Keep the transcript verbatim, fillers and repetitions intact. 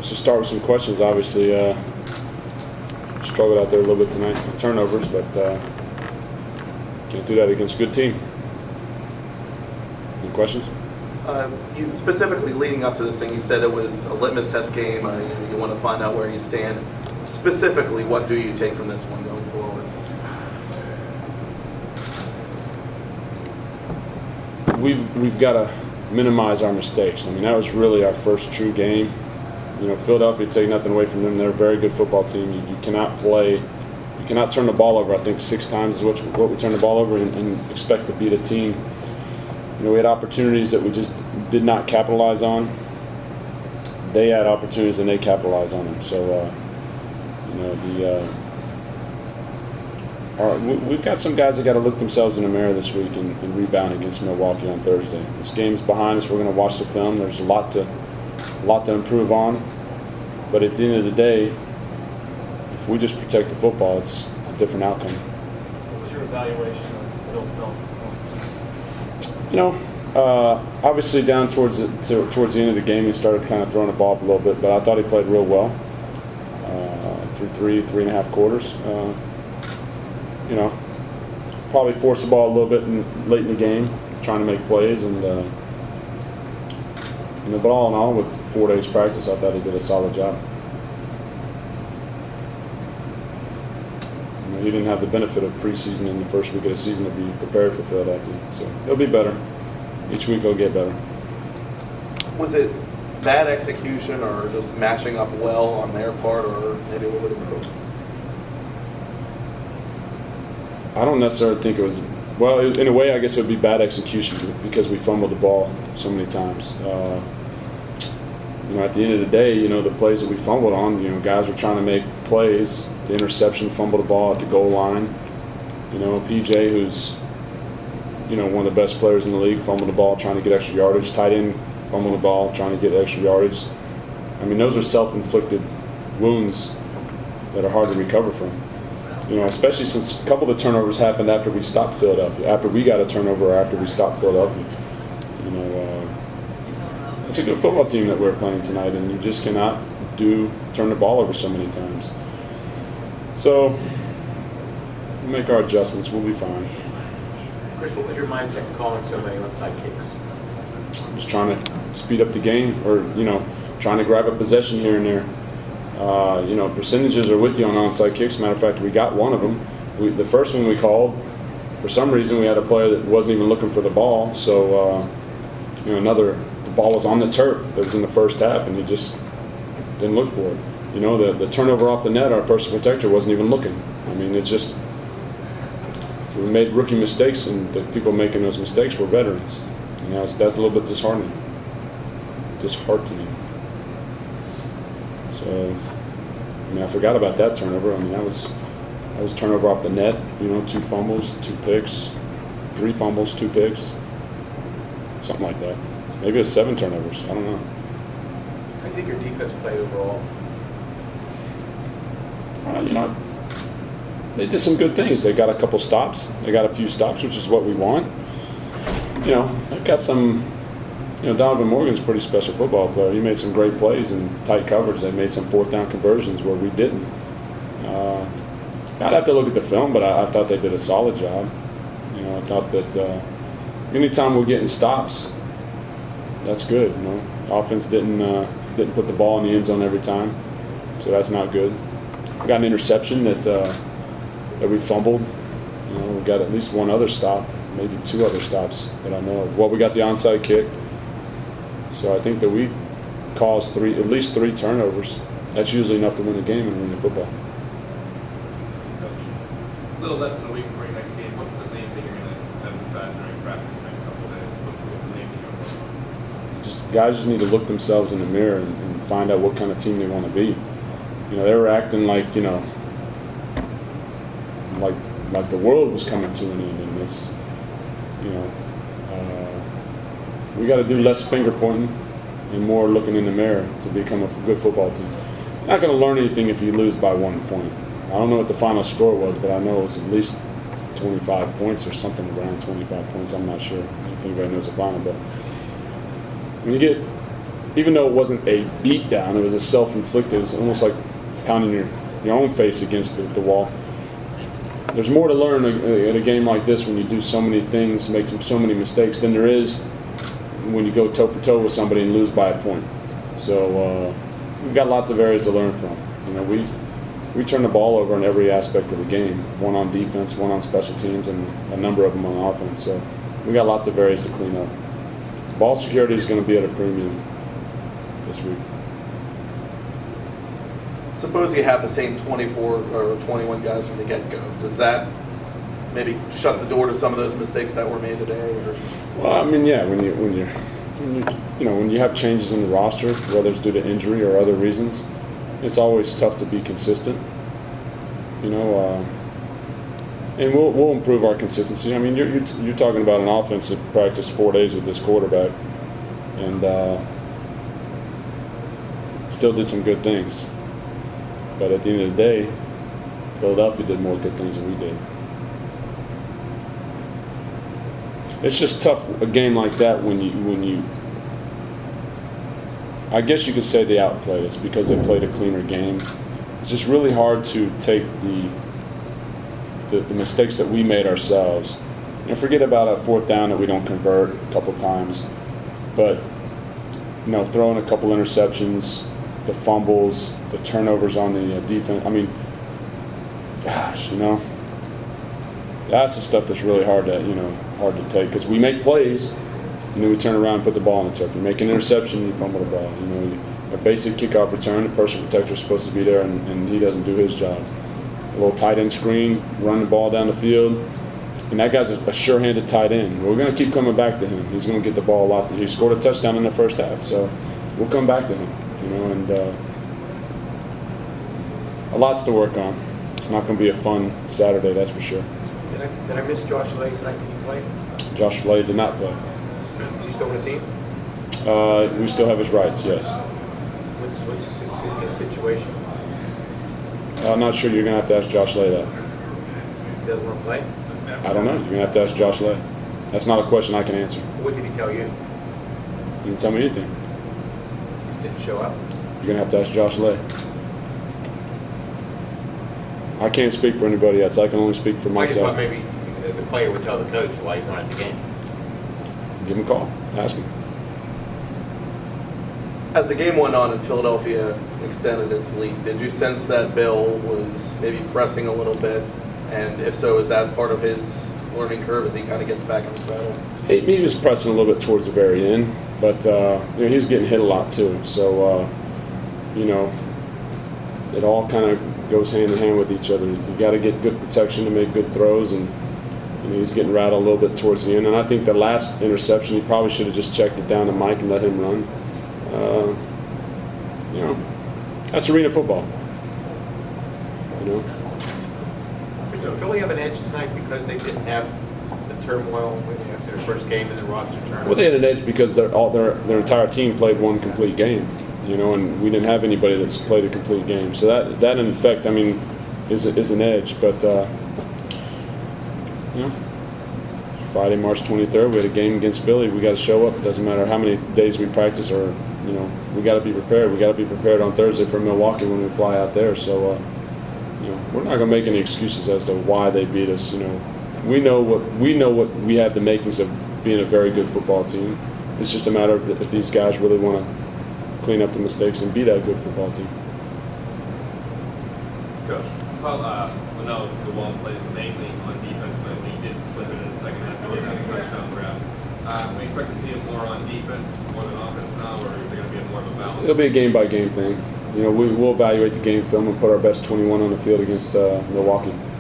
let's just start with some questions. Obviously, uh, struggled out there a little bit tonight with turnovers, but uh, can't do that against a good team. Any questions? Uh, you, specifically leading up to this thing, you said it was a litmus test game. Uh, you, you want to find out where you stand. Specifically, what do you take from this one going forward? We've we've got to minimize our mistakes. I mean, that was really our first true game. You know, Philadelphia, take nothing away from them. They're a very good football team. You, you cannot play, you cannot turn the ball over. I think six times is what, what we turned the ball over and, and expect to beat a team. You know, we had opportunities that we just did not capitalize on. They had opportunities and they capitalized on them. So, uh, you know, the uh, our, we, we've got some guys that got to look themselves in the mirror this week and, and rebound against Milwaukee on Thursday. This game's behind us. We're going to watch the film. There's a lot to, a lot to improve on. But at the end of the day, if we just protect the football, it's, it's a different outcome. What was your evaluation of Bill Snell's performance? You know, uh, obviously down towards the, to, towards the end of the game, he started kind of throwing the ball up a little bit, but I thought he played real well uh, through three, three and a half quarters. Uh, you know, probably forced the ball a little bit in, late in the game, trying to make plays, and uh, you know, but all in all, with four days practice, I thought he did a solid job. You know, he didn't have the benefit of preseason in the first week of the season to be prepared for Philadelphia, so he'll be better. Each week he'll get better. Was it bad execution or just matching up well on their part, or maybe a little bit of both? I don't necessarily think it was, well, in a way I guess it would be bad execution because we fumbled the ball so many times. Uh, you know, at the end of the day, you know, the plays that we fumbled on, you know, guys were trying to make plays. The interception, fumbled the ball at the goal line. You know, P J, who's, you know, one of the best players in the league, fumbled the ball trying to get extra yardage. Tight end, fumbled the ball trying to get extra yardage. I mean, those are self-inflicted wounds that are hard to recover from. You know, especially since a couple of the turnovers happened after we stopped Philadelphia, after we got a turnover or after we stopped Philadelphia. You know, uh, it's a good football team that we're playing tonight, and you just cannot do turn the ball over so many times. So, we'll make our adjustments. We'll be fine. Chris, what was your mindset in calling so many onside kicks? Just trying to speed up the game, or, you know, trying to grab a possession here and there. Uh, you know, percentages are with you on onside kicks. Matter of fact, we got one of them. We, the first one we called, for some reason, we had a player that wasn't even looking for the ball. So, uh, you know, another, the ball was on the turf. It was in the first half, and he just didn't look for it. You know, the, the turnover off the net, our personal protector wasn't even looking. I mean, it's just, we made rookie mistakes, and the people making those mistakes were veterans. You know, that's, that's a little bit disheartening. Disheartening. So, I mean, I forgot about that turnover. I mean, that was that was turnover off the net. You know, two fumbles, two picks, three fumbles, two picks, something like that. Maybe it's seven turnovers. I don't know. How do you think your defense played overall? Uh, you know, they did some good things. They got a couple stops. They got a few stops, which is what we want. You know, they've got some. You know, Donovan Morgan's a pretty special football player. He made some great plays in tight coverage. They made some fourth down conversions where we didn't. Uh, I'd have to look at the film, but I, I thought they did a solid job. You know, I thought that uh, anytime we're getting stops, that's good. You know, offense didn't uh, didn't put the ball in the end zone every time, so that's not good. We got an interception that uh, that we fumbled. You know, we got at least one other stop, maybe two other stops that I know of. Well, we got the onside kick. So I think that we caused three, at least three turnovers. That's usually enough to win the game and win the football. Coach, a little less than a week before your next game, what's the main thing you're going to emphasize during practice the next couple of days? What's, what's the main thing you're going to work on? Just guys just need to look themselves in the mirror and, and find out what kind of team they want to be. You know, they were acting like, you know, like like the world was coming to an end, and it's, you know. Uh, We got to do less finger pointing and more looking in the mirror to become a good football team. You're not going to learn anything if you lose by one point. I don't know what the final score was, but I know it was at least twenty-five points or something around twenty-five points. I'm not sure if anybody knows the final, but when you get even though it wasn't a beat down, it was a self-inflicted. It was almost like pounding your, your own face against the, the wall. There's more to learn in a game like this when you do so many things, make so many mistakes, than there is when you go toe for toe with somebody and lose by a point. So uh, we've got lots of areas to learn from. You know, we we turn the ball over in every aspect of the game. One on defense, one on special teams, and a number of them on offense. So we got lots of areas to clean up. Ball security is going to be at a premium this week. Suppose you have the same twenty-four or twenty-one guys from the get-go. Does that maybe shut the door to some of those mistakes that were made today? Or? Well, I mean, yeah, when you when you when you you know when you have changes in the roster, whether it's due to injury or other reasons, it's always tough to be consistent. You know, uh, and we'll we'll improve our consistency. I mean, you're you're, you're talking about an offense that practiced four days with this quarterback, and uh, still did some good things. But at the end of the day, Philadelphia did more good things than we did. It's just tough, a game like that, when you when you. I guess you could say they outplayed us because they played a cleaner game. It's just really hard to take the the, the mistakes that we made ourselves. You know, forget about a fourth down that we don't convert a couple times, but you know, throwing a couple interceptions, the fumbles, the turnovers on the uh, defense. I mean, gosh, you know, that's the stuff that's really hard to, you know, hard to take, because we make plays, and then we turn around and put the ball in the turf. You make an interception, you fumble the ball. You know, a basic kickoff return, the person protector is supposed to be there, and, and he doesn't do his job. A little tight end screen, run the ball down the field, and that guy's a, a sure-handed tight end. We're going to keep coming back to him. He's going to get the ball a lot. He scored a touchdown in the first half, so we'll come back to him. You know, and uh, a lot's to work on. It's not going to be a fun Saturday, that's for sure. Did I, did I miss Josh Lay tonight? Did he play? Josh Lay did not play. Is he still on the team? Uh, we still have his rights, yes. What's, what's his, his situation? I'm not sure. You're going to have to ask Josh Lay that. He doesn't want to play? I don't know. You're going to have to ask Josh Lay. That's not a question I can answer. What did he tell you? You can tell me anything. He didn't show up? You're going to have to ask Josh Lay. I can't speak for anybody else. I can only speak for I just thought myself. maybe the player would tell the coach why he's not at the game. Give him a call. Ask him. As the game went on and Philadelphia extended its lead, did you sense that Bill was maybe pressing a little bit? And if so, is that part of his learning curve as he kind of gets back in the saddle? He, he was pressing a little bit towards the very end, but uh, you know, he's getting hit a lot too. So, uh, you know, it all kind of goes hand in hand with each other. You got to get good protection to make good throws, and you know, he's getting rattled a little bit towards the end. And I think the last interception, he probably should have just checked it down to Mike and let him run. Uh, you know, that's arena football. You know. So Philly have an edge tonight because they didn't have the turmoil after their first game in the roster tournament? Well, they had an edge because their all their their entire team played one complete game, you know, and we didn't have anybody that's played a complete game. So that that in effect, I mean, is is an edge. But uh, you know, Friday, March twenty-third, we had a game against Philly. We got to show up. It doesn't matter how many days we practice, or you know, we got to be prepared. We got to be prepared on Thursday for Milwaukee when we fly out there. So. Uh, You know, we're not going to make any excuses as to why they beat us. You know, we know what we know what we have the makings of being a very good football team. It's just a matter of if these guys really want to clean up the mistakes and be that good football team. Coach, well, uh, we know the one played mainly on defense, but we did slip it in the second half. We did have a touchdown grab. Uh, we expect to see it more on defense, more than offense now, or is it going to be more of a balance? It'll be a game by game thing. You know, we will evaluate the game film and put our best twenty-one on the field against uh, Milwaukee.